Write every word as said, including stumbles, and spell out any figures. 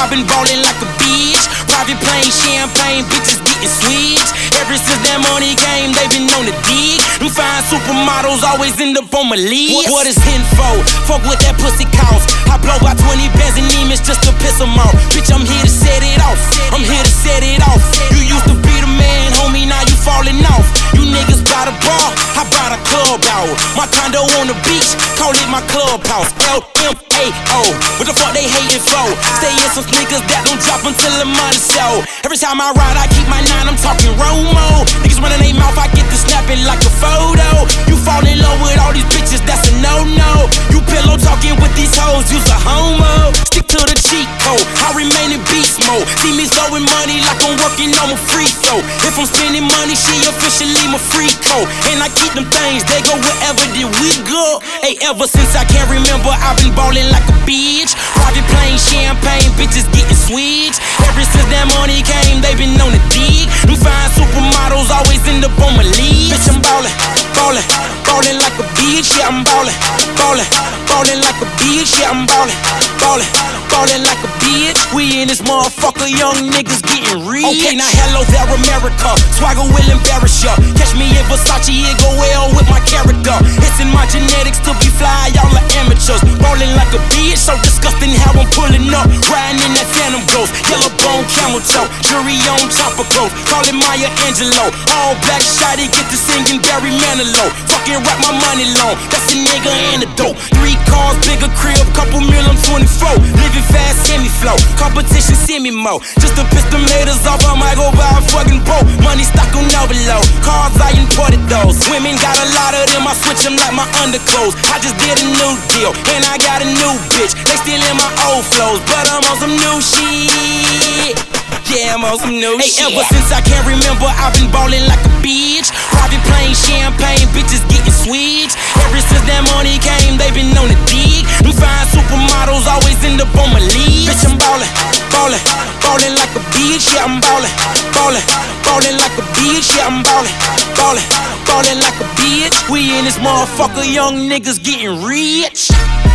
I've been ballin' like a bitch. Private plane, champagne, bitches getting switched. Ever since that money came, they been on the dig. Them fine supermodels always end up on my list. What is info? Fuck what that pussy cost. I blow out twenty bands and demons just to piss them off. Bitch, I'm here to set it off. I'm here to set it off. You used to be the man, homie, now you falling off. You niggas bought a bar, I bought a club out. My condo on the beach, call it my clubhouse. L M A O, what the fuck they hating for? Stay in some sneakers that don't drop until the money show. Every time I ride, I keep my nine, I'm talking Romo. Niggas running their mouth, I get to snapping like a photo. You fall in love with all these bitches, that's a no-no. You pillow talking with these hoes, you's a homo. Stick to the cheat code, I remain in beast mode. See me throwing money like I'm working on a free throw. If I'm spending money, she officially my free code. And I keep them things, they go wherever did we go. Hey, ever since I can't remember, I've been ballin' like a bitch. Private plane, champagne, bitches getting switched. Ever since that money came, they been on the dig. Them fine supermodels always end up on my league. Bitch, I'm ballin', ballin', ballin' like a bitch. Yeah, I'm ballin', ballin', ballin' like a bitch. Yeah, I'm ballin', ballin', ballin' like a bitch. We in this motherfucker, young niggas getting rich. Okay, now hello there, America. Swagger will embarrass ya. Catch me in Versace, it go well with my character. It's in my genetics to be fly, y'all are amateurs. Ballin' like a bitch, so disgusting how I'm pulling up. Riding in that Phantom Ghost, yellow bone camel toe. Jury on chopper clothes, call it Maya Angelou. All black shotty, get to singing Barry Manilow. Fucking wrap my money long, that's a nigga antidote. Three cars, bigger crib, couple mil, I'm twenty-four. Living fast, semi-flow, competition semi-mo. Just to piss them haters off, I might go buy a fucking boat. Money stock on overload, cars I imported those. Women got a lot of them, I switch them like my underclothes. I just did a new deal, and I got a new bitch. They still in my old flows, but I'm on some new shit. Yeah, I'm on some new hey, shit. Ever since I can't remember, I've been ballin' like a bitch. Private plane, champagne, bitches getting switched. Ever since that money came, they been on the dig. Them fine supermodels always end up on my league. Bitch, I'm ballin', ballin', ballin' like a bitch. Yeah, I'm ballin', ballin', ballin' like a bitch. Yeah, I'm ballin', ballin', ballin' like a bitch. We in this motherfucker, young niggas getting rich.